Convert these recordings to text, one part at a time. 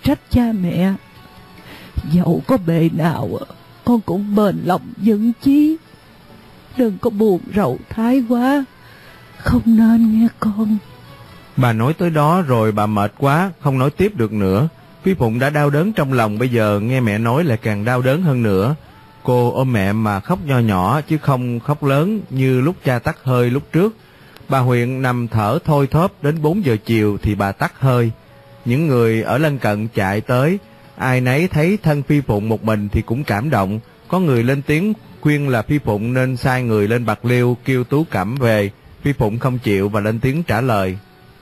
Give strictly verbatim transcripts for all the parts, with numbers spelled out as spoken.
trách cha mẹ. Dẫu có bề nào con cũng bền lòng vững chí. Đừng có buồn rầu thái quá, không nên nghe con. Bà nói tới đó rồi bà mệt quá, không nói tiếp được nữa. Phi Phụng đã đau đớn trong lòng, bây giờ nghe mẹ nói lại càng đau đớn hơn nữa. Cô ôm mẹ mà khóc nho nhỏ chứ không khóc lớn như lúc cha tắt hơi lúc trước. Bà Huyền nằm thở thôi thóp đến bốn giờ chiều thì bà tắt hơi. Những người ở lân cận chạy tới, ai nấy thấy thân Phi Phụng một mình thì cũng cảm động. Có người lên tiếng khuyên là Phi Phụng nên sai người lên Bạc Liêu kêu Tú Cẩm về. Phi Phụng không chịu và lên tiếng trả lời: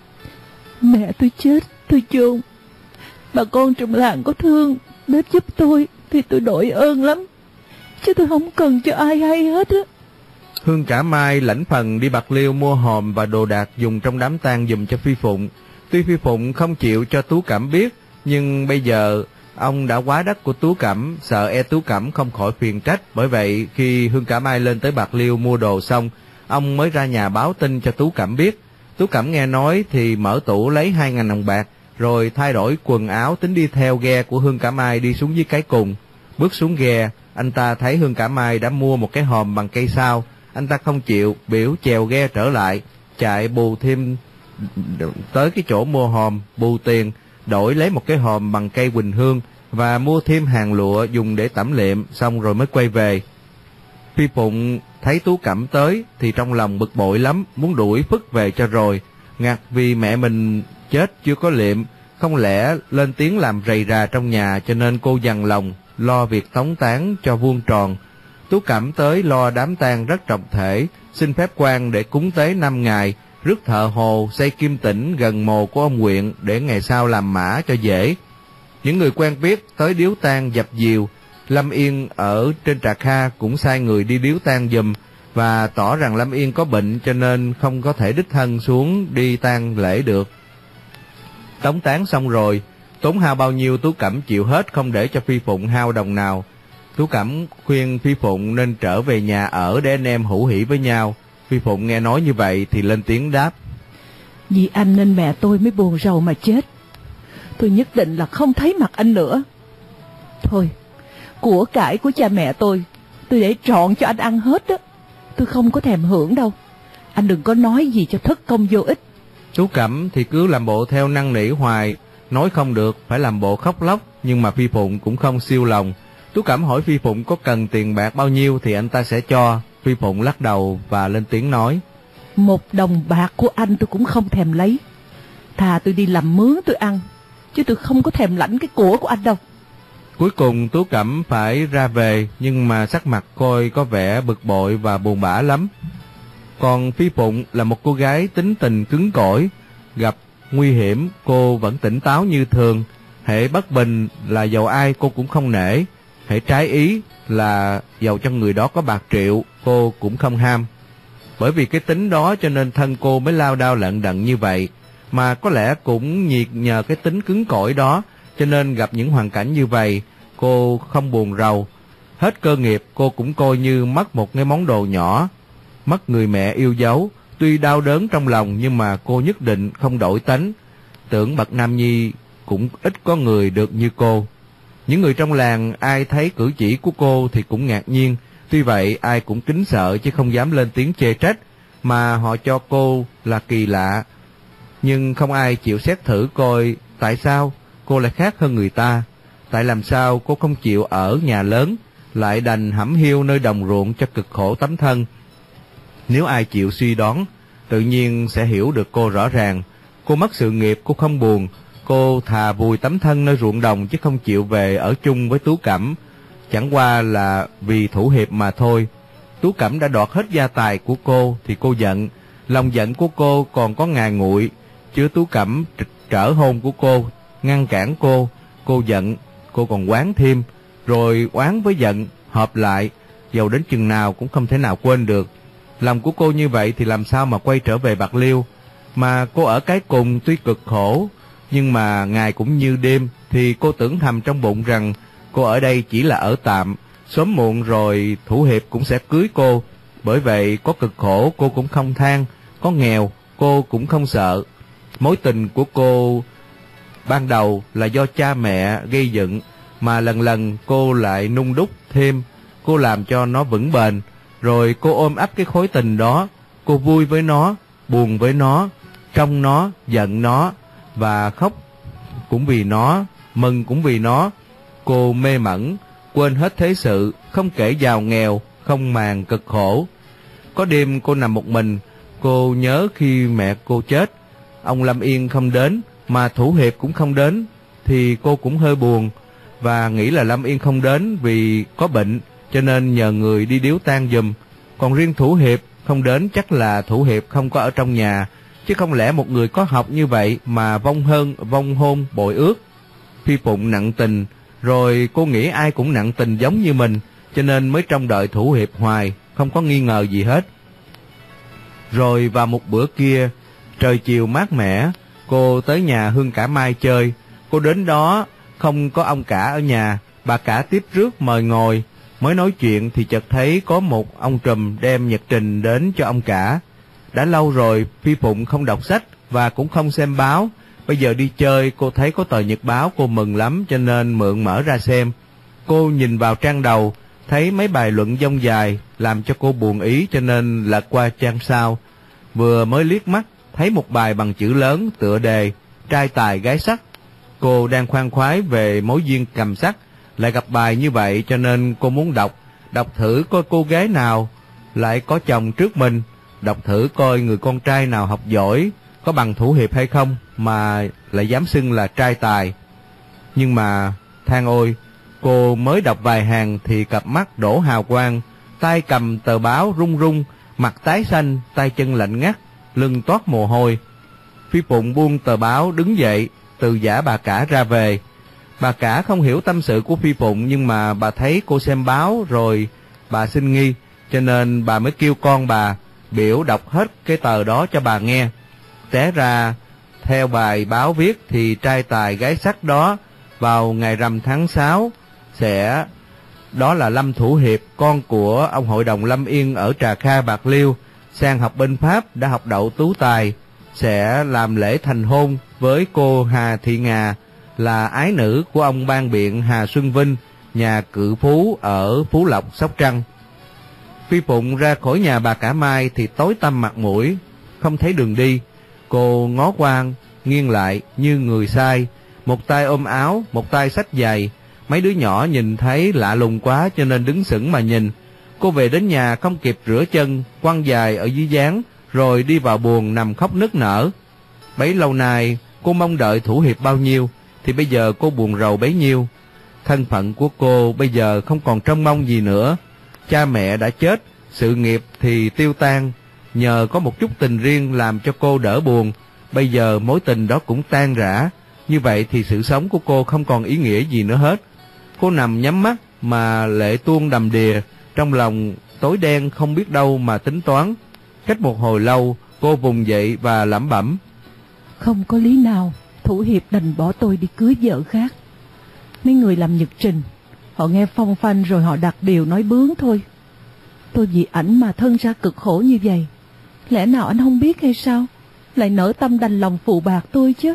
Mẹ tôi chết, tôi chôn. Bà con trong làng có thương đến giúp tôi thì tôi đội ơn lắm, chứ tôi không cần cho ai hay hết á. Hương Cả Mai lãnh phần đi Bạc Liêu mua hòm và đồ đạc dùng trong đám tang giùm cho Phi Phụng. Tuy Phi Phụng không chịu cho Tú Cẩm biết, nhưng bây giờ ông đã quá đất của Tú Cẩm, sợ e Tú Cẩm không khỏi phiền trách. Bởi vậy khi Hương Cả Mai lên tới Bạc Liêu mua đồ xong, ông mới ra nhà báo tin cho Tú Cẩm biết. Tú Cẩm nghe nói thì mở tủ lấy hai ngàn đồng bạc, rồi thay đổi quần áo tính đi theo ghe của Hương Cả Mai đi xuống dưới cái cùng. Bước xuống ghe, anh ta thấy Hương Cả Mai đã mua một cái hòm bằng cây sao. Anh ta không chịu, biểu chèo ghe trở lại, chạy bù thêm tới cái chỗ mua hòm, bù tiền, đổi lấy một cái hòm bằng cây quỳnh hương và mua thêm hàng lụa dùng để tẩm liệm, xong rồi mới quay về. Phi Phụng thấy Tú Cẩm tới thì trong lòng bực bội lắm, muốn đuổi phức về cho rồi. Ngặt vì mẹ mình chết chưa có liệm, không lẽ lên tiếng làm rầy rà trong nhà, cho nên cô dằn lòng lo việc tống táng cho vuông tròn. Tú Cẩm tới lo đám tang rất trọng thể, xin phép quan để cúng tế năm ngày, rước thợ hồ xây kim tĩnh gần mồ của ông Quyện để ngày sau làm mã cho dễ. Những người quen biết tới điếu tang dập dìu. Lâm Yên ở trên Trà Kha cũng sai người đi điếu tang giùm và tỏ rằng Lâm Yên có bệnh cho nên không có thể đích thân xuống đi tang lễ được. Tống táng xong rồi, tốn hao bao nhiêu Tú Cẩm chịu hết, không để cho Phi Phụng hao đồng nào. Tú Cẩm khuyên Phi Phụng nên trở về nhà ở để anh em hữu hỉ với nhau. Phi Phụng nghe nói như vậy thì lên tiếng đáp: Vì anh nên mẹ tôi mới buồn rầu mà chết. Tôi nhất định là không thấy mặt anh nữa. Thôi, của cải của cha mẹ tôi, tôi để trọn cho anh ăn hết á. Tôi không có thèm hưởng đâu. Anh đừng có nói gì cho thất công vô ích. Tú Cẩm thì cứ làm bộ theo năn nỉ hoài, nói không được, phải làm bộ khóc lóc, nhưng mà Phi Phụng cũng không siêu lòng. Tú Cẩm hỏi Phi Phụng có cần tiền bạc bao nhiêu thì anh ta sẽ cho. Phi Phụng lắc đầu và lên tiếng nói: Một đồng bạc của anh tôi cũng không thèm lấy. Thà tôi đi làm mướn tôi ăn, chứ tôi không có thèm lãnh cái của của anh đâu. Cuối cùng Tú Cẩm phải ra về, nhưng mà sắc mặt coi có vẻ bực bội và buồn bã lắm. Còn Phi Phụng là một cô gái tính tình cứng cỏi, gặp nguy hiểm cô vẫn tỉnh táo như thường. Hễ bất bình là dầu ai cô cũng không nể, hễ trái ý là dầu cho người đó có bạc triệu cô cũng không ham. Bởi vì cái tính đó cho nên thân cô mới lao đao lận đận như vậy. Mà có lẽ cũng nhiệt nhờ cái tính cứng cỏi đó, cho nên gặp những hoàn cảnh như vậy cô không buồn rầu. Hết cơ nghiệp cô cũng coi như mất một cái món đồ nhỏ, mất người mẹ yêu dấu. Tuy đau đớn trong lòng nhưng mà cô nhất định không đổi tánh. Tưởng bậc nam nhi cũng ít có người được như cô. Những người trong làng ai thấy cử chỉ của cô thì cũng ngạc nhiên. Tuy vậy ai cũng kính sợ chứ không dám lên tiếng chê trách, mà họ cho cô là kỳ lạ. Nhưng không ai chịu xét thử coi tại sao cô lại khác hơn người ta. Tại làm sao cô không chịu ở nhà lớn, lại đành hẩm hiu nơi đồng ruộng cho cực khổ tấm thân. Nếu ai chịu suy đoán, tự nhiên sẽ hiểu được cô rõ ràng. Cô mất sự nghiệp cô không buồn, cô thà vùi tấm thân nơi ruộng đồng chứ không chịu về ở chung với Tú Cẩm. Chẳng qua là vì thủ hiệp mà thôi. Tú Cẩm đã đoạt hết gia tài của cô thì cô giận. Lòng giận của cô còn có ngà nguội, chứ Tú Cẩm trở hôn của cô, ngăn cản cô, cô giận, cô còn oán thêm, rồi oán với giận hợp lại, dầu đến chừng nào cũng không thể nào quên được. Lòng của cô như vậy thì làm sao mà quay trở về Bạc Liêu. Mà cô ở cái cùng tuy cực khổ, nhưng mà ngày cũng như đêm, thì cô tưởng thầm trong bụng rằng cô ở đây chỉ là ở tạm, sớm muộn rồi thủ hiệp cũng sẽ cưới cô. Bởi vậy có cực khổ cô cũng không than, có nghèo cô cũng không sợ. Mối tình của cô Ban đầu là do cha mẹ gây dựng, mà lần lần cô lại nung đúc thêm, cô làm cho nó vững bền, rồi cô ôm ấp cái khối tình đó, cô vui với nó, buồn với nó, trông nó, giận nó, và khóc cũng vì nó, mừng cũng vì nó. Cô mê mẩn, quên hết thế sự, không kể giàu nghèo, không màng cực khổ. Có đêm cô nằm một mình, cô nhớ khi mẹ cô chết, ông Lâm Yên không đến, mà Thủ Hiệp cũng không đến, thì cô cũng hơi buồn, và nghĩ là Lâm Yên không đến vì có bệnh, cho nên nhờ người đi điếu tang giùm. Còn riêng Thủ Hiệp không đến chắc là Thủ Hiệp không có ở trong nhà, chứ không lẽ một người có học như vậy mà vong hơn vong hôn bội ước. Phi Phụng nặng tình, rồi cô nghĩ ai cũng nặng tình giống như mình, cho nên mới trông đợi Thủ Hiệp hoài, không có nghi ngờ gì hết. Rồi vào một bữa kia, trời chiều mát mẻ, cô tới nhà Hương Cả Mai chơi. Cô đến đó không có ông Cả ở nhà, bà Cả tiếp rước mời ngồi. Mới nói chuyện thì chợt thấy có một ông trùm đem nhật trình đến cho ông Cả. Đã lâu rồi Phi Phụng không đọc sách và cũng không xem báo. Bây giờ đi chơi cô thấy có tờ nhật báo, cô mừng lắm cho nên mượn mở ra xem. Cô nhìn vào trang đầu, thấy mấy bài luận dông dài làm cho cô buồn ý, cho nên lật qua trang sau. Vừa mới liếc mắt thấy một bài bằng chữ lớn tựa đề trai tài gái sắc. Cô đang khoan khoái về mối duyên cầm sắc, lại gặp bài như vậy, cho nên cô muốn đọc đọc thử coi cô gái nào lại có chồng trước mình, đọc thử coi người con trai nào học giỏi, có bằng Thủ Hiệp hay không mà lại dám xưng là trai tài. Nhưng mà than ôi, cô mới đọc vài hàng thì cặp mắt đổ hào quang, tay cầm tờ báo run run, mặt tái xanh, tay chân lạnh ngắt, lưng toát mồ hôi. Phi Phụng buông tờ báo đứng dậy, từ giả bà Cả ra về. Bà Cả không hiểu tâm sự của Phi Phụng, nhưng mà bà thấy cô xem báo rồi bà sinh nghi, cho nên bà mới kêu con bà biểu đọc hết cái tờ đó cho bà nghe. Té ra theo bài báo viết thì trai tài gái sắc đó vào ngày rằm tháng sáu sẽ, đó là Lâm Thủ Hiệp, con của ông hội đồng Lâm Yên ở Trà Kha Bạc Liêu, sang học bên Pháp, đã học đậu tú tài, sẽ làm lễ thành hôn với cô Hà Thị Ngà, là ái nữ của ông ban biện Hà Xuân Vinh, nhà cự phú ở Phú Lộc, Sóc Trăng. Phi Phụng ra khỏi nhà bà Cả Mai thì tối tăm mặt mũi, không thấy đường đi. Cô ngó qua nghiêng lại như người sai, một tay ôm áo, một tay xách giày. Mấy đứa nhỏ nhìn thấy lạ lùng quá cho nên đứng sững mà nhìn. Cô về đến nhà không kịp rửa chân, quăng giày ở dưới gián, rồi đi vào buồng nằm khóc nức nở. Bấy lâu nay cô mong đợi Thủ Hiệp bao nhiêu, thì bây giờ cô buồn rầu bấy nhiêu. Thân phận của cô bây giờ không còn trông mong gì nữa. Cha mẹ đã chết, sự nghiệp thì tiêu tan, nhờ có một chút tình riêng làm cho cô đỡ buồn. Bây giờ mối tình đó cũng tan rã, như vậy thì sự sống của cô không còn ý nghĩa gì nữa hết. Cô nằm nhắm mắt mà lệ tuôn đầm đìa, trong lòng tối đen không biết đâu mà tính toán. Cách một hồi lâu, cô vùng dậy và lẩm bẩm: không có lý nào Thủ Hiệp đành bỏ tôi đi cưới vợ khác. Mấy người làm nhật trình, họ nghe phong phanh rồi họ đặt điều nói bướng thôi. Tôi vì ảnh mà thân ra cực khổ như vậy, lẽ nào anh không biết hay sao? Lại nỡ tâm đành lòng phụ bạc tôi chứ.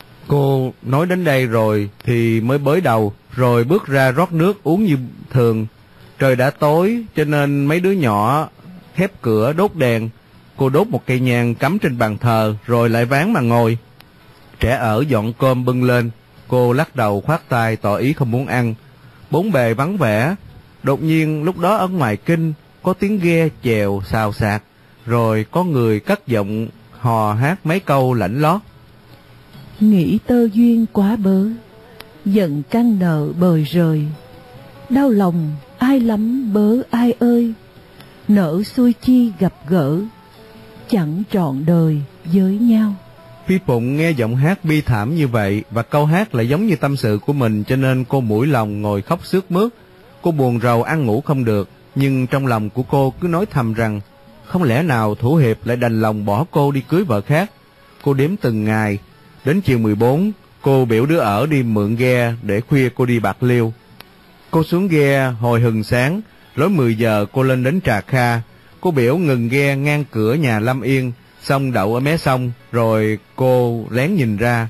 Cô nói đến đây rồi thì mới bới đầu, rồi bước ra rót nước uống như thường. Trời đã tối cho nên mấy đứa nhỏ khép cửa đốt đèn. Cô đốt một cây nhang cắm trên bàn thờ rồi lại ván mà ngồi. Trẻ ở dọn cơm bưng lên, cô lắc đầu khoát tay tỏ ý không muốn ăn. Bốn bề vắng vẻ. Đột nhiên lúc đó ở ngoài kinh có tiếng ghe chèo xào xạc, rồi có người cất giọng hò hát mấy câu lãnh lót. Nghĩ tơ duyên quá bớ, giận căn nợ bời rời, đau lòng ai lắm bớ ai ơi, nỡ xuôi chi gặp gỡ, chẳng trọn đời với nhau. Phi Phụng nghe giọng hát bi thảm như vậy và câu hát lại giống như tâm sự của mình, cho nên cô mũi lòng ngồi khóc sướt mướt. Cô buồn rầu ăn ngủ không được, nhưng trong lòng của cô cứ nói thầm rằng không lẽ nào Thủ Hiệp lại đành lòng bỏ cô đi cưới vợ khác. Cô đếm từng ngày. Đến chiều mười bốn, cô biểu đứa ở đi mượn ghe để khuya cô đi Bạc Liêu. Cô xuống ghe hồi hừng sáng, lối mười giờ cô lên đến Trà Kha. Cô biểu ngừng ghe ngang cửa nhà Lâm Yên, xong đậu ở mé sông, rồi cô lén nhìn ra.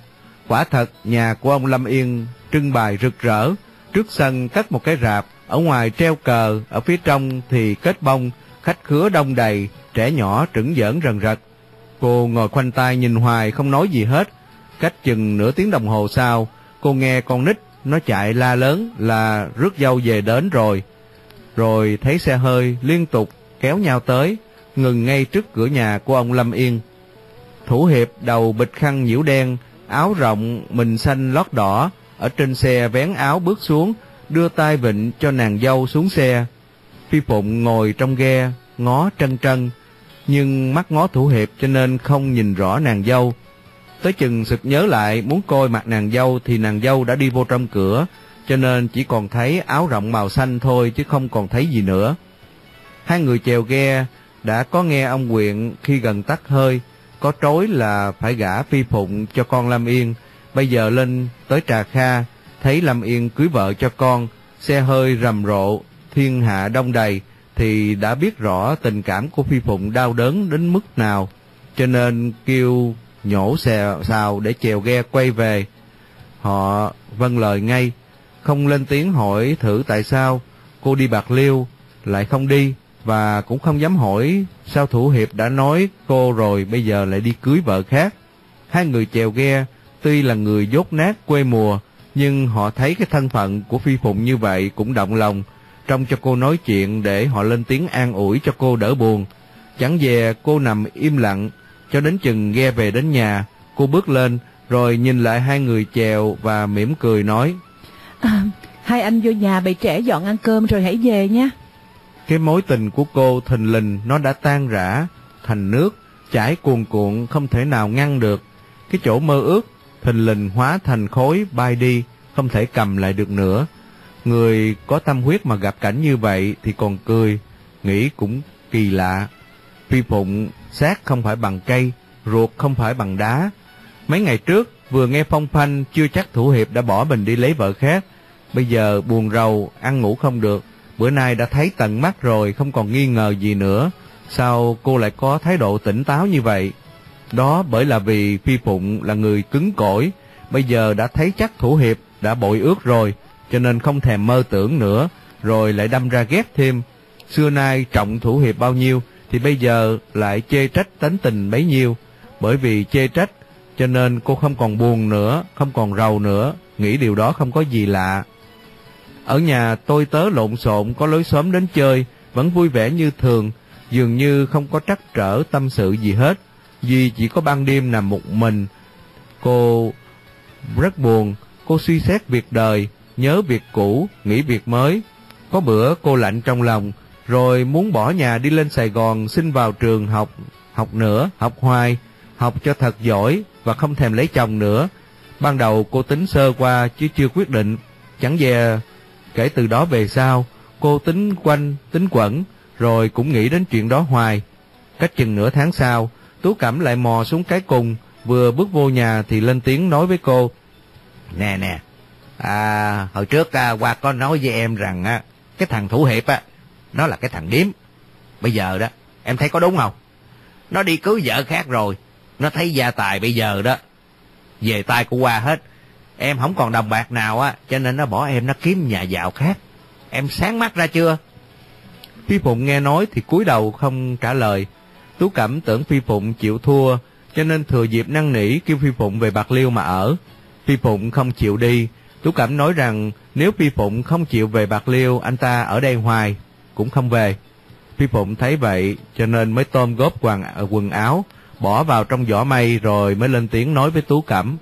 Quả thật nhà của ông Lâm Yên trưng bày rực rỡ, trước sân cất một cái rạp, ở ngoài treo cờ, ở phía trong thì kết bông, khách khứa đông đầy, trẻ nhỏ trửng giỡn rần rật. Cô ngồi khoanh tay nhìn hoài không nói gì hết. Cách chừng nửa tiếng đồng hồ sau, cô nghe con nít nó chạy la lớn là rước dâu về đến rồi. Rồi thấy xe hơi liên tục kéo nhau tới, ngừng ngay trước cửa nhà của ông Lâm Yên. Thủ hiệp đầu bịch khăn nhiễu đen, áo rộng mình xanh lót đỏ, ở trên xe vén áo bước xuống, đưa tay vịnh cho nàng dâu xuống xe. Phi Phụng ngồi trong ghe, ngó trân trân, nhưng mắt ngó thủ hiệp cho nên không nhìn rõ nàng dâu. Tới chừng sực nhớ lại muốn coi mặt nàng dâu thì nàng dâu đã đi vô trong cửa, cho nên chỉ còn thấy áo rộng màu xanh thôi chứ không còn thấy gì nữa. Hai người chèo ghe đã có nghe ông Quyện khi gần tắt hơi, có trối là phải gả Phi Phụng cho con Lâm Yên. Bây giờ lên tới Trà Kha, thấy Lâm Yên cưới vợ cho con, xe hơi rầm rộ, thiên hạ đông đầy, thì đã biết rõ tình cảm của Phi Phụng đau đớn đến mức nào, cho nên kêu nhổ xe xào để chèo ghe quay về. Họ vâng lời ngay, không lên tiếng hỏi thử tại sao cô đi Bạc Liêu lại không đi, và cũng không dám hỏi sao thủ hiệp đã nói cô rồi bây giờ lại đi cưới vợ khác. Hai người chèo ghe tuy là người dốt nát quê mùa, nhưng họ thấy cái thân phận của Phi Phụng như vậy cũng động lòng, trông cho cô nói chuyện để họ lên tiếng an ủi cho cô đỡ buồn. Chẳng dè cô nằm im lặng cho đến chừng ghe về đến nhà, cô bước lên rồi nhìn lại hai người chèo và mỉm cười nói: à, hai anh vô nhà bày trẻ dọn ăn cơm rồi hãy về nha. Cái mối tình của cô thình lình nó đã tan rã thành nước chảy cuồn cuộn, không thể nào ngăn được. Cái chỗ mơ ước thình lình hóa thành khói bay đi, không thể cầm lại được nữa. Người có tâm huyết mà gặp cảnh như vậy thì còn cười, nghĩ cũng kỳ lạ. Phi Phụng xác không phải bằng cây, ruột không phải bằng đá. Mấy ngày trước vừa nghe phong phanh chưa chắc thủ hiệp đã bỏ mình đi lấy vợ khác. Bây giờ buồn rầu, ăn ngủ không được. Bữa nay đã thấy tận mắt rồi, không còn nghi ngờ gì nữa. Sao cô lại có thái độ tỉnh táo như vậy? Đó bởi là vì Phi Phụng là người cứng cỏi, bây giờ đã thấy chắc thủ hiệp đã bội ước rồi, cho nên không thèm mơ tưởng nữa, rồi lại đâm ra ghét thêm. Xưa nay trọng thủ hiệp bao nhiêu thì bây giờ lại chê trách tánh tình bấy nhiêu. Bởi vì chê trách cho nên cô không còn buồn nữa, không còn rầu nữa, nghĩ điều đó không có gì lạ. Ở nhà tôi tớ lộn xộn, có lối xóm đến chơi, vẫn vui vẻ như thường, dường như không có trắc trở tâm sự gì hết. Duy chỉ có ban đêm nằm một mình. Cô rất buồn, cô suy xét việc đời, nhớ việc cũ, nghĩ việc mới. Có bữa cô lạnh trong lòng, rồi muốn bỏ nhà đi lên Sài Gòn xin vào trường học, học nữa, học hoài, học cho thật giỏi và không thèm lấy chồng nữa. Ban đầu cô tính sơ qua chứ chưa quyết định. Chẳng dè kể từ đó về sau, cô tính quanh, tính quẩn, rồi cũng nghĩ đến chuyện đó hoài. Cách chừng nửa tháng sau, Tú Cẩm lại mò xuống cái cùng, vừa bước vô nhà thì lên tiếng nói với cô: Nè nè, à, hồi trước à, Hoa có nói với em rằng á, cái thằng thủ hiệp á, nó là cái thằng điếm. Bây giờ đó, em thấy có đúng không? Nó đi cưới vợ khác rồi, nó thấy gia tài bây giờ đó về tay của Hoa hết. Em không còn đồng bạc nào á, cho nên nó bỏ em nó kiếm nhà giàu khác. Em sáng mắt ra chưa? Phi Phụng nghe nói thì cúi đầu không trả lời. Tú Cẩm tưởng Phi Phụng chịu thua, cho nên thừa dịp năn nỉ kêu Phi Phụng về Bạc Liêu mà ở. Phi Phụng không chịu đi. Tú Cẩm nói rằng nếu Phi Phụng không chịu về Bạc Liêu, anh ta ở đây hoài cũng không về. Phi Phụng thấy vậy cho nên mới tôm góp quần, quần áo bỏ vào trong giỏ mây, rồi mới lên tiếng nói với Tú Cẩm: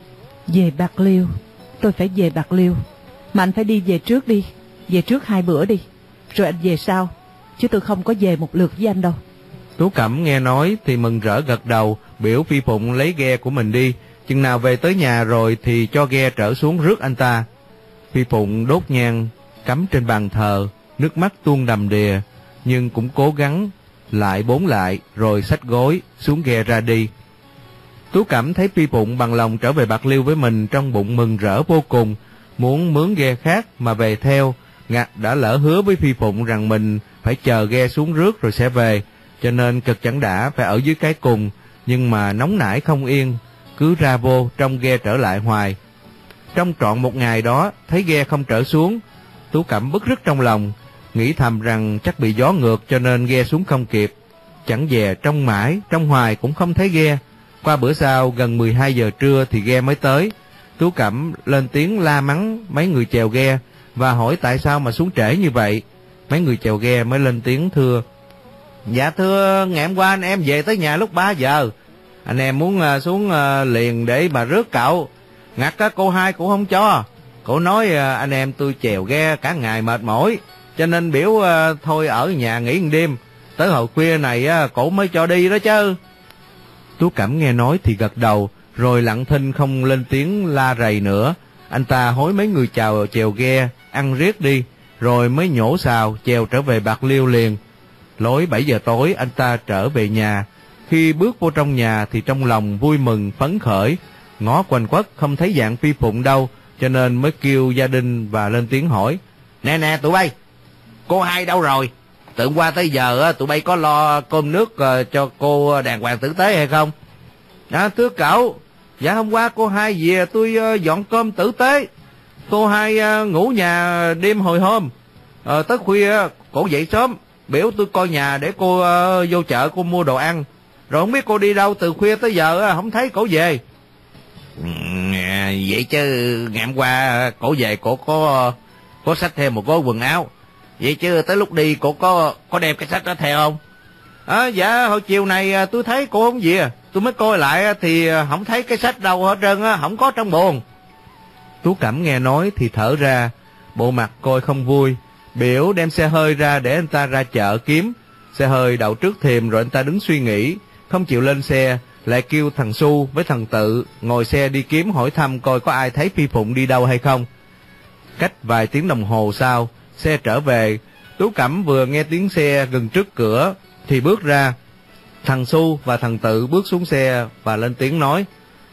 Về Bạc Liêu, tôi phải về Bạc Liêu, mà anh phải đi về trước đi, về trước hai bữa đi, rồi anh về sau, chứ tôi không có về một lượt với anh đâu. Tú Cẩm nghe nói thì mừng rỡ gật đầu, biểu Phi Phụng lấy ghe của mình đi, chừng nào về tới nhà rồi thì cho ghe trở xuống rước anh ta. Phi Phụng đốt nhang cắm trên bàn thờ, nước mắt tuôn đầm đìa, nhưng cũng cố gắng lại bốn lại, rồi xách gối xuống ghe ra đi. Tú Cẩm thấy Phi Phụng bằng lòng trở về Bạc Liêu với mình, trong bụng mừng rỡ vô cùng, muốn mướn ghe khác mà về theo. Ngặt đã lỡ hứa với Phi Phụng rằng mình phải chờ ghe xuống rước rồi sẽ về, cho nên cực chẳng đã phải ở dưới cái cùng, nhưng mà nóng nảy không yên, cứ ra vô trông ghe trở lại hoài. Trong trọn một ngày đó, thấy ghe không trở xuống, Tú Cẩm bứt rứt trong lòng, nghĩ thầm rằng chắc bị gió ngược cho nên ghe xuống không kịp. Chẳng dè trông mãi, trông hoài cũng không thấy ghe. Qua bữa sau, gần mười hai giờ trưa thì ghe mới tới. Tú Cẩm lên tiếng la mắng mấy người chèo ghe và hỏi tại sao mà xuống trễ như vậy. Mấy người chèo ghe mới lên tiếng thưa: Dạ thưa, ngày hôm qua anh em về tới nhà lúc ba giờ. Anh em muốn uh, xuống uh, liền để mà rước cậu. Ngặt uh, cô hai cũng không cho. Cô nói uh, anh em tôi chèo ghe cả ngày mệt mỏi, cho nên biểu uh, thôi ở nhà nghỉ một đêm. Tới hồi khuya này uh, cổ mới cho đi đó chứ. Tú Cẩm nghe nói thì gật đầu, rồi lặng thinh không lên tiếng la rầy nữa. Anh ta hối mấy người chào chèo ghe ăn riết đi, rồi mới nhổ xào chèo trở về Bạc Liêu liền. Lối bảy giờ tối anh ta trở về nhà. Khi bước vô trong nhà thì trong lòng vui mừng phấn khởi, ngó quanh quất không thấy dạng Phi Phụng đâu, cho nên mới kêu gia đình và lên tiếng hỏi: Nè nè tụi bay, cô hai đâu rồi? Từ qua tới giờ tụi bay có lo cơm nước cho cô đàng hoàng tử tế hay không? À, thưa cậu, dạ hôm qua cô hai về tôi dọn cơm tử tế. Cô hai ngủ nhà đêm hồi hôm, à, tới khuya cổ dậy sớm, biểu tôi coi nhà để cô uh, vô chợ cô mua đồ ăn. Rồi không biết cô đi đâu, từ khuya tới giờ uh, không thấy cổ về. Ừ, vậy chứ ngày hôm qua cổ về cổ có có xách thêm một gói quần áo. Vậy chứ tới lúc đi cổ có có đem cái sách đó theo không? À, dạ hồi chiều này uh, tôi thấy cổ không về. Tôi mới coi lại uh, thì uh, không thấy cái sách đâu hết trơn, uh, không có trong buồng. Tú Cẩm nghe nói thì thở ra, bộ mặt coi không vui, biểu đem xe hơi ra để anh ta ra chợ kiếm. Xe hơi đậu trước thềm rồi anh ta đứng suy nghĩ, không chịu lên xe, lại kêu thằng Su với thằng Tự ngồi xe đi kiếm hỏi thăm coi có ai thấy Phi Phụng đi đâu hay không. Cách vài tiếng đồng hồ sau, xe trở về. Tú Cẩm vừa nghe tiếng xe gần trước cửa thì bước ra. Thằng Su và thằng Tự bước xuống xe và lên tiếng nói: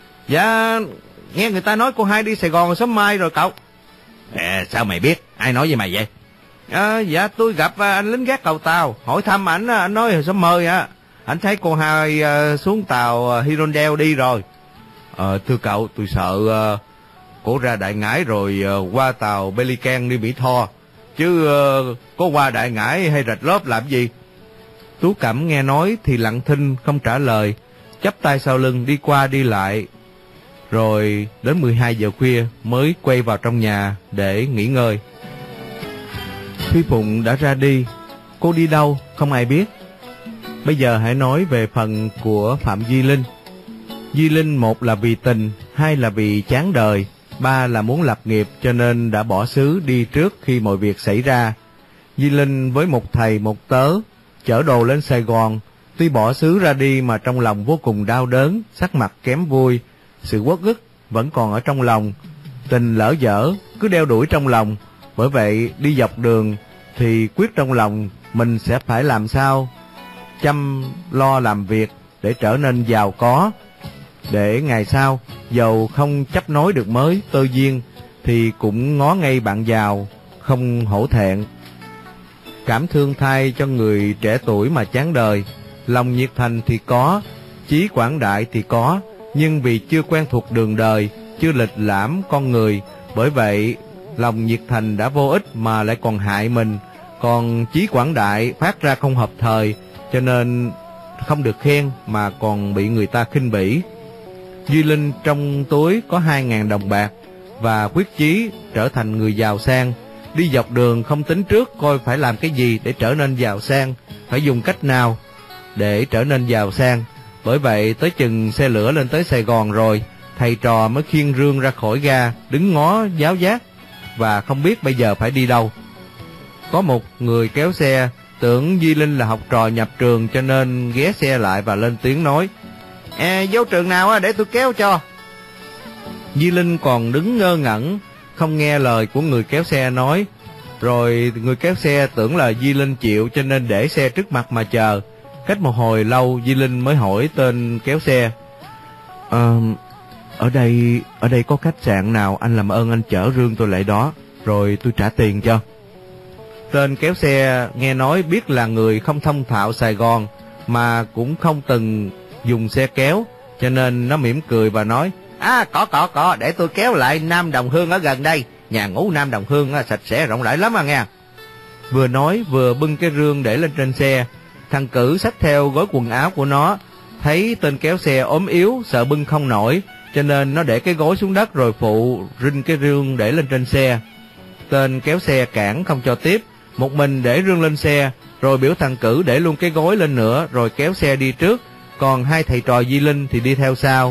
Dạ, nghe người ta nói cô hai đi Sài Gòn sớm mai rồi cậu. À, sao mày biết? Ai nói với mày vậy? À, dạ tôi gặp anh lính gác cầu tàu, hỏi thăm ảnh, anh nói hồi sớm mời á, anh thấy cô hai uh, xuống tàu uh, Hirondelle đi rồi. Ờ, thưa cậu, tôi sợ uh, cổ ra Đại Ngãi rồi uh, qua tàu Pelican đi Mỹ Tho, chứ uh, có qua Đại Ngãi hay Rạch Lốp làm gì? Tú Cẩm nghe nói thì lặng thinh không trả lời, chắp tay sau lưng đi qua đi lại. Rồi đến mười hai giờ khuya mới quay vào trong nhà để nghỉ ngơi. Phi Phụng đã ra đi, cô đi đâu không ai biết. Bây giờ hãy nói về phần của Phạm Duy Linh. Duy Linh một là vì tình, hai là vì chán đời, ba là muốn lập nghiệp cho nên đã bỏ xứ đi trước khi mọi việc xảy ra. Duy Linh với một thầy một tớ chở đồ lên Sài Gòn, tuy bỏ xứ ra đi mà trong lòng vô cùng đau đớn, sắc mặt kém vui, sự uất ức vẫn còn ở trong lòng. Tình lỡ dở cứ đeo đuổi trong lòng, bởi vậy đi dọc đường thì quyết trong lòng mình sẽ phải làm sao chăm lo làm việc để trở nên giàu có, để ngày sau dầu không chấp nối được mới tơ duyên thì cũng ngó ngay bạn giàu, không hổ thẹn. Cảm thương thay cho người trẻ tuổi mà chán đời, lòng nhiệt thành thì có, chí quảng đại thì có, nhưng vì chưa quen thuộc đường đời, chưa lịch lãm con người, bởi vậy lòng nhiệt thành đã vô ích mà lại còn hại mình. Còn chí quảng đại phát ra không hợp thời, cho nên không được khen mà còn bị người ta khinh bỉ. Duy Linh trong túi có hai ngàn đồng bạc và quyết chí trở thành người giàu sang. Đi dọc đường không tính trước coi phải làm cái gì để trở nên giàu sang, phải dùng cách nào để trở nên giàu sang. Bởi vậy tới chừng xe lửa lên tới Sài Gòn rồi, thầy trò mới khiêng rương ra khỏi ga, đứng ngó giáo giác và không biết bây giờ phải đi đâu. Có một người kéo xe tưởng Duy Linh là học trò nhập trường cho nên ghé xe lại và lên tiếng nói: À, vô trường nào để tôi kéo cho. Duy Linh còn đứng ngơ ngẩn, không nghe lời của người kéo xe nói. Rồi người kéo xe tưởng là Duy Linh chịu cho nên để xe trước mặt mà chờ. Cách một hồi lâu Duy Linh mới hỏi tên kéo xe: à, Ở đây ở đây có khách sạn nào anh làm ơn anh chở rương tôi lại đó, rồi tôi trả tiền cho. Tên kéo xe nghe nói biết là người không thông thạo Sài Gòn mà cũng không từng dùng xe kéo, cho nên nó mỉm cười và nói: À, có, có, có, để tôi kéo lại Nam Đồng Hương ở gần đây. Nhà ngủ Nam Đồng Hương á, sạch sẽ rộng rãi lắm à nghe. Vừa nói vừa bưng cái rương để lên trên xe. Thằng Cử xách theo gói quần áo của nó, thấy tên kéo xe ốm yếu, sợ bưng không nổi, cho nên nó để cái gối xuống đất rồi phụ rinh cái rương để lên trên xe. Tên kéo xe cản không cho tiếp, một mình để rương lên xe, rồi biểu thằng Cử để luôn cái gối lên nữa, rồi kéo xe đi trước, còn hai thầy trò Di Linh thì đi theo sau.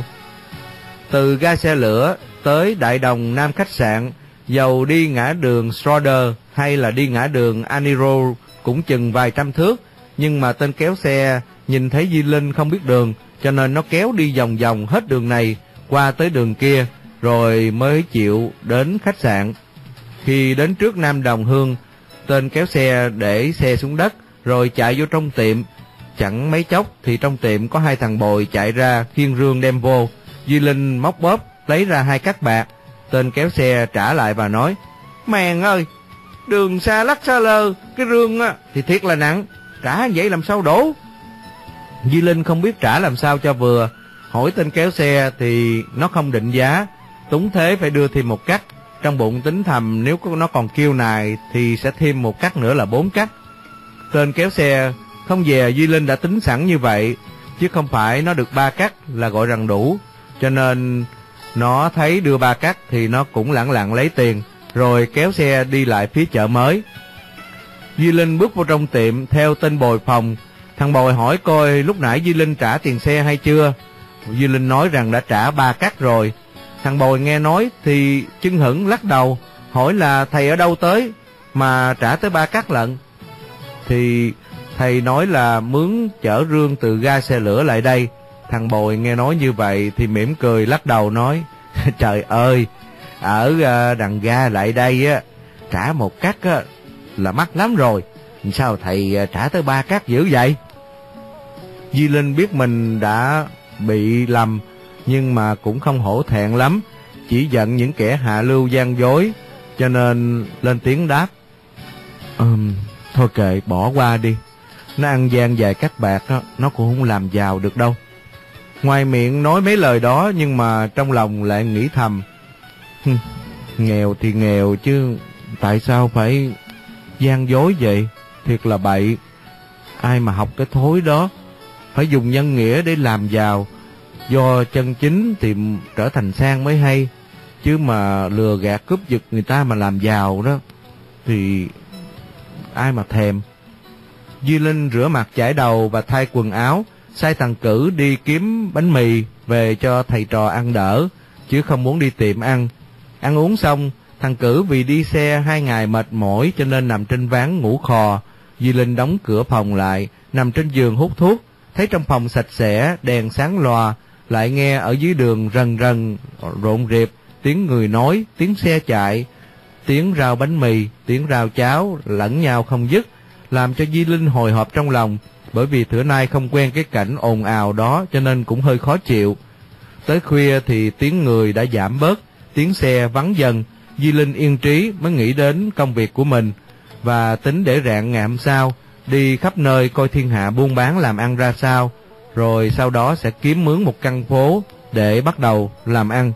Từ ga xe lửa tới Đại Đồng Nam khách sạn, dầu đi ngã đường Schroeder hay là đi ngã đường Aniro cũng chừng vài trăm thước, nhưng mà tên kéo xe nhìn thấy Di Linh không biết đường, cho nên nó kéo đi vòng vòng hết đường này qua tới đường kia, rồi mới chịu đến khách sạn. Khi đến trước Nam Đồng Hương, tên kéo xe để xe xuống đất rồi chạy vô trong tiệm. Chẳng mấy chốc thì trong tiệm có hai thằng bồi chạy ra khiêng rương đem vô. Di Linh móc bóp lấy ra hai cắc bạc. Tên kéo xe trả lại và nói: Mèn ơi, đường xa lắc xa lơ, cái rương á thì thiệt là nặng, trả vậy làm sao đổ. Di Linh không biết trả làm sao cho vừa, hỏi tên kéo xe thì nó không định giá, túng thế phải đưa thêm một cắc. Trong bụng tính thầm nếu nó còn kêu nài thì sẽ thêm một cắc nữa là bốn cắc. Tên kéo xe không dè Di Linh đã tính sẵn như vậy, chứ không phải nó được ba cắc là gọi rằng đủ, cho nên nó thấy đưa ba cắc thì nó cũng lẳng lặng lấy tiền, rồi kéo xe đi lại phía chợ mới. Di Linh bước vô trong tiệm theo tên bồi phòng. Thằng bồi hỏi coi lúc nãy Di Linh trả tiền xe hay chưa. Di Linh nói rằng đã trả ba cắc rồi. Thằng bồi nghe nói thì chưng hửng lắc đầu, hỏi là thầy ở đâu tới mà trả tới ba cắc lận. Thì thầy nói là mướn chở rương từ ga xe lửa lại đây. Thằng bồi nghe nói như vậy thì mỉm cười lắc đầu nói: Trời ơi, ở đằng ga lại đây á, trả một cắc á là mắc lắm rồi, sao thầy trả tới ba cắc dữ vậy? Di Linh biết mình đã bị lầm, nhưng mà cũng không hổ thẹn lắm, chỉ giận những kẻ hạ lưu gian dối, cho nên lên tiếng đáp: Ừm, thôi kệ, bỏ qua đi. Nó ăn gian vài cắc bạc đó, nó cũng không làm giàu được đâu. Ngoài miệng nói mấy lời đó, nhưng mà trong lòng lại nghĩ thầm: nghèo thì nghèo chứ tại sao phải gian dối vậy, thiệt là bậy. Ai mà học cái thối đó, phải dùng nhân nghĩa để làm giàu, do chân chính thì trở thành sang mới hay, chứ mà lừa gạt cướp giật người ta mà làm giàu đó thì ai mà thèm. Di Linh rửa mặt chải đầu và thay quần áo, sai thằng Cử đi kiếm bánh mì về cho thầy trò ăn đỡ, chứ không muốn đi tiệm ăn. Ăn uống xong, thằng Cử vì đi xe hai ngày mệt mỏi cho nên nằm trên ván ngủ khò. Di Linh đóng cửa phòng lại, nằm trên giường hút thuốc, thấy trong phòng sạch sẽ, đèn sáng lòa, lại nghe ở dưới đường rần rần rộn rịp tiếng người nói, tiếng xe chạy, tiếng rao bánh mì, tiếng rao cháo lẫn nhau không dứt, làm cho Di Linh hồi hộp trong lòng. Bởi vì thửa nay không quen cái cảnh ồn ào đó cho nên cũng hơi khó chịu. Tới khuya thì tiếng người đã giảm bớt, tiếng xe vắng dần. Di Linh yên trí mới nghĩ đến công việc của mình, và tính để rạng ngày hôm sau đi khắp nơi coi thiên hạ buôn bán làm ăn ra sao, rồi sau đó sẽ kiếm mướn một căn phố để bắt đầu làm ăn.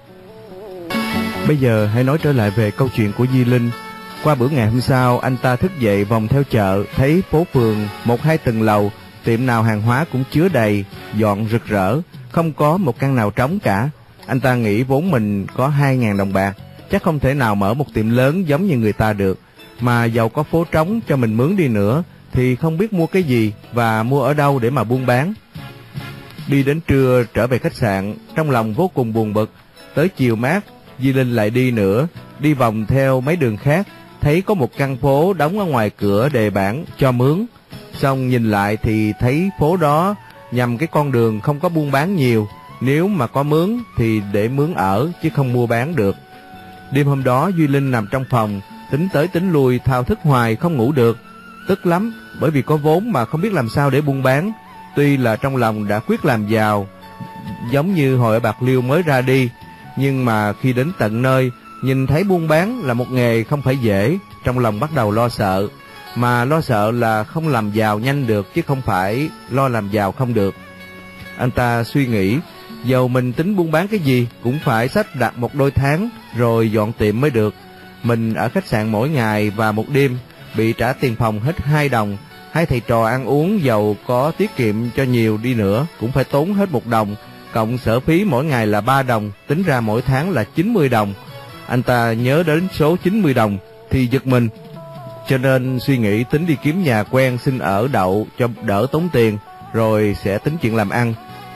Bây giờ hãy nói trở lại về câu chuyện của Di Linh. Qua bữa ngày hôm sau, anh ta thức dậy vòng theo chợ, thấy phố phường một hai tầng lầu, tiệm nào hàng hóa cũng chứa đầy, dọn rực rỡ, không có một căn nào trống cả. Anh ta nghĩ vốn mình có hai ngàn đồng bạc, chắc không thể nào mở một tiệm lớn giống như người ta được, mà dầu có phố trống cho mình mướn đi nữa thì không biết mua cái gì và mua ở đâu để mà buôn bán. Đi đến trưa trở về khách sạn, trong lòng vô cùng buồn bực. Tới chiều mát, Di Linh lại đi nữa, đi vòng theo mấy đường khác, thấy có một căn phố đóng ở ngoài cửa đề bảng cho mướn. Xong nhìn lại thì thấy phố đó nhằm cái con đường không có buôn bán nhiều, nếu mà có mướn thì để mướn ở chứ không mua bán được. Đêm hôm đó Duy Linh nằm trong phòng, tính tới tính lui thao thức hoài không ngủ được. Tức lắm, bởi vì có vốn mà không biết làm sao để buôn bán. Tuy là trong lòng đã quyết làm giàu, giống như hồi ở Bạc Liêu mới ra đi, nhưng mà khi đến tận nơi, nhìn thấy buôn bán là một nghề không phải dễ, trong lòng bắt đầu lo sợ. Mà lo sợ là không làm giàu nhanh được, chứ không phải lo làm giàu không được. Anh ta suy nghĩ, Dầu mình tính buôn bán cái gì cũng phải xách đặt một đôi tháng rồi dọn tiệm mới được. Mình ở khách sạn mỗi ngày và một đêm bị trả tiền phòng hết hai đồng. Hai thầy trò ăn uống dầu có tiết kiệm cho nhiều đi nữa cũng phải tốn hết một đồng. Cộng sở phí mỗi ngày là ba đồng, tính ra mỗi tháng là chín mươi đồng. Anh ta nhớ đến số chín mươi đồng thì giật mình, cho nên suy nghĩ tính đi kiếm nhà quen xin ở đậu cho đỡ tốn tiền, rồi sẽ tính chuyện làm ăn.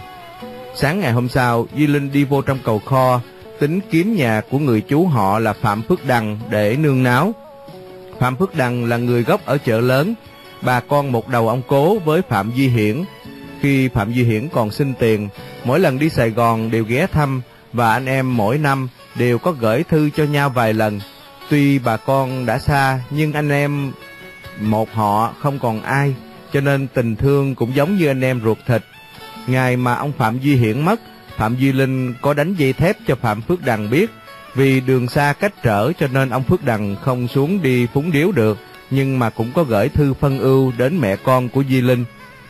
Sáng ngày hôm sau, Di Linh đi vô trong cầu kho, tính kiếm nhà của người chú họ là Phạm Phước Đằng để nương náo. Phạm Phước Đằng là người gốc ở chợ lớn, bà con một đầu ông Cố với Phạm Duy Hiển. Khi Phạm Duy Hiển còn xin tiền, mỗi lần đi Sài Gòn đều ghé thăm, và anh em mỗi năm đều có gửi thư cho nhau vài lần. Tuy bà con đã xa, nhưng anh em một họ không còn ai, cho nên tình thương cũng giống như anh em ruột thịt. Ngày mà ông Phạm Duy Hiển mất, Phạm Duy Linh có đánh dây thép cho Phạm Phước Đằng biết. Vì đường xa cách trở cho nên ông Phước Đằng không xuống đi phúng điếu được, nhưng mà cũng có gửi thư phân ưu đến mẹ con của Di Linh.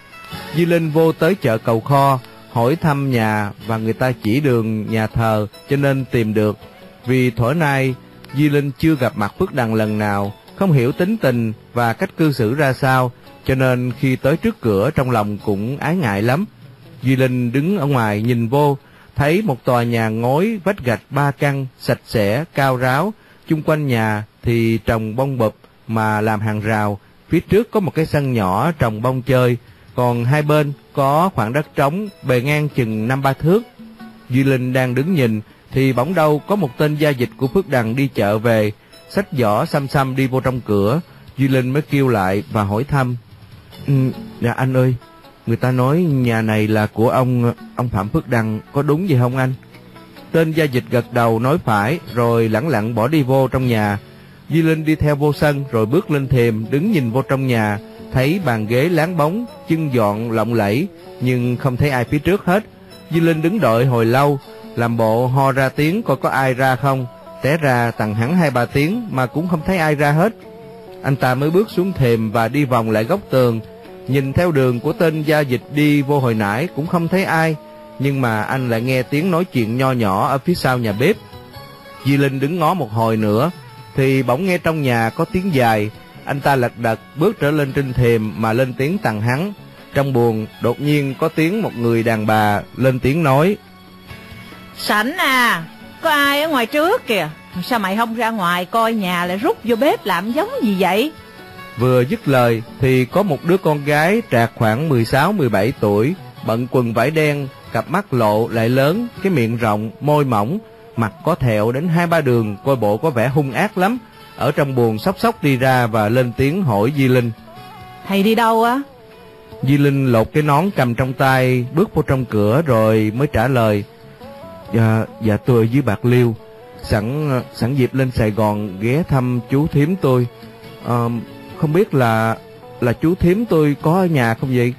Di Linh vô tới chợ cầu kho, hỏi thăm nhà và người ta chỉ đường nhà thờ cho nên tìm được. Vì thuở nay Di Linh chưa gặp mặt Phước Đằng lần nào, không hiểu tính tình và cách cư xử ra sao, cho nên khi tới trước cửa trong lòng cũng ái ngại lắm. Di Linh đứng ở ngoài nhìn vô, thấy một tòa nhà ngói vách gạch ba căn, sạch sẽ, cao ráo. Chung quanh nhà thì trồng bông bụp mà làm hàng rào. Phía trước có một cái sân nhỏ trồng bông chơi, còn hai bên có khoảng đất trống bề ngang chừng năm ba thước. Di Linh đang đứng nhìn thì bỗng đâu có một tên gia dịch của Phước Đằng đi chợ về, xách giỏ xăm xăm đi vô trong cửa. Di Linh mới kêu lại và hỏi thăm. Ừ, dạ anh ơi, người ta nói nhà này là của ông ông Phạm Phước Đằng, có đúng vậy không anh? Tên gia dịch gật đầu nói phải, rồi lẳng lặng bỏ đi vô trong nhà. Di Linh đi theo vô sân rồi bước lên thềm đứng nhìn vô trong nhà, thấy bàn ghế láng bóng, chân dọn lộng lẫy, nhưng không thấy ai phía trước hết. Di Linh đứng đợi hồi lâu, làm bộ ho ra tiếng coi có ai ra không. Té ra tằng hẳn hai ba tiếng mà cũng không thấy ai ra hết. Anh ta mới bước xuống thềm và đi vòng lại góc tường, nhìn theo đường của tên gia dịch đi vô hồi nãy cũng không thấy ai, nhưng mà anh lại nghe tiếng nói chuyện nho nhỏ ở phía sau nhà bếp. Di Linh đứng ngó một hồi nữa thì bỗng nghe trong nhà có tiếng dài. Anh ta lật đật bước trở lên trên thềm mà lên tiếng tằng hắn. Trong buồng đột nhiên có tiếng một người đàn bà lên tiếng nói. Sảnh à, có ai ở ngoài trước kìa, sao mày không ra ngoài coi nhà lại rút vô bếp làm giống gì vậy? Vừa dứt lời thì có một đứa con gái trạc khoảng mười sáu mười bảy tuổi, bận quần vải đen, cặp mắt lộ lại lớn, cái miệng rộng, môi mỏng, mặt có thẹo đến hai ba đường, coi bộ có vẻ hung ác lắm. Ở trong buồng sốc sốc đi ra và lên tiếng hỏi Di Linh. Thầy đi đâu á? Di Linh lột cái nón cầm trong tay, bước vô trong cửa rồi mới trả lời. Dạ, dạ tôi ở dưới Bạc Liêu, sẵn sẵn dịp lên Sài Gòn ghé thăm chú thím tôi. À, không biết là là chú thím tôi có ở nhà không vậy?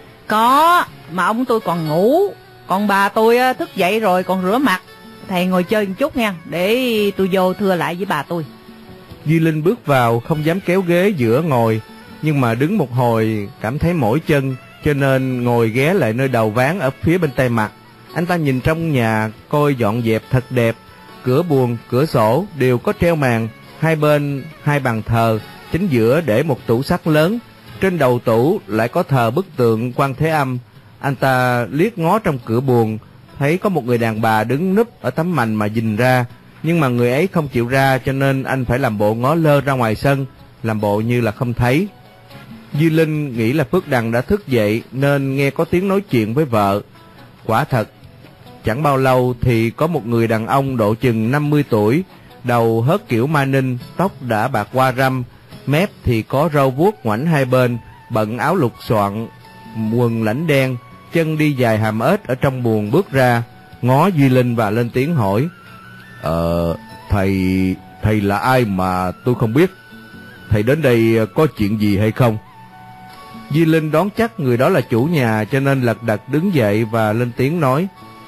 Có, mà ông tôi còn ngủ, còn bà tôi thức dậy rồi còn rửa mặt. Thầy ngồi chơi một chút nha, để tôi vô thưa lại với bà tôi. Di Linh bước vào không dám kéo ghế giữa ngồi, nhưng mà đứng một hồi cảm thấy mỏi chân, cho nên ngồi ghé lại nơi đầu ván ở phía bên tay mặt. Anh ta nhìn trong nhà coi dọn dẹp thật đẹp, cửa buồng, cửa sổ đều có treo màn, hai bên hai bàn thờ, chính giữa để một tủ sắt lớn, trên đầu tủ lại có thờ bức tượng Quan Thế Âm. Anh ta liếc ngó trong cửa buồng, thấy có một người đàn bà đứng núp ở tấm mành mà nhìn ra, nhưng mà người ấy không chịu ra, cho nên anh phải làm bộ ngó lơ ra ngoài sân, làm bộ như là không thấy. Di Linh nghĩ là Phước Đằng đã thức dậy nên nghe có tiếng nói chuyện với vợ. Quả thật, chẳng bao lâu thì có một người đàn ông độ chừng năm mươi tuổi, đầu hớt kiểu ma ninh, tóc đã bạc qua râm, mép thì có râu vuốt ngoảnh hai bên, bận áo lục xoạn, quần lãnh đen, chân đi dài hàm ếch ở trong buồng bước ra, ngó Duy Linh và lên tiếng hỏi. Ờ, thầy, thầy là ai mà tôi không biết? Thầy đến đây có chuyện gì hay không? Duy Linh đoán chắc người đó là chủ nhà, cho nên lật đật đứng dậy và lên tiếng nói.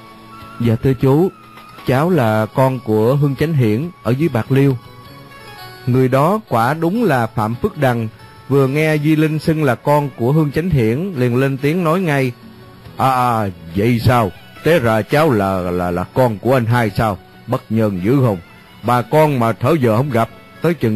Dạ thưa chú, cháu là con của Hương Chánh Hiển ở dưới Bạc Liêu. Người đó quả đúng là Phạm Phước Đằng. Vừa nghe Duy Linh xưng là con của Hương Chánh Hiển liền lên tiếng nói ngay. À, à vậy sao? Té ra cháu là là là con của anh hai sao? Bất nhân dữ không? Bà con mà thở giờ không gặp, tới chừng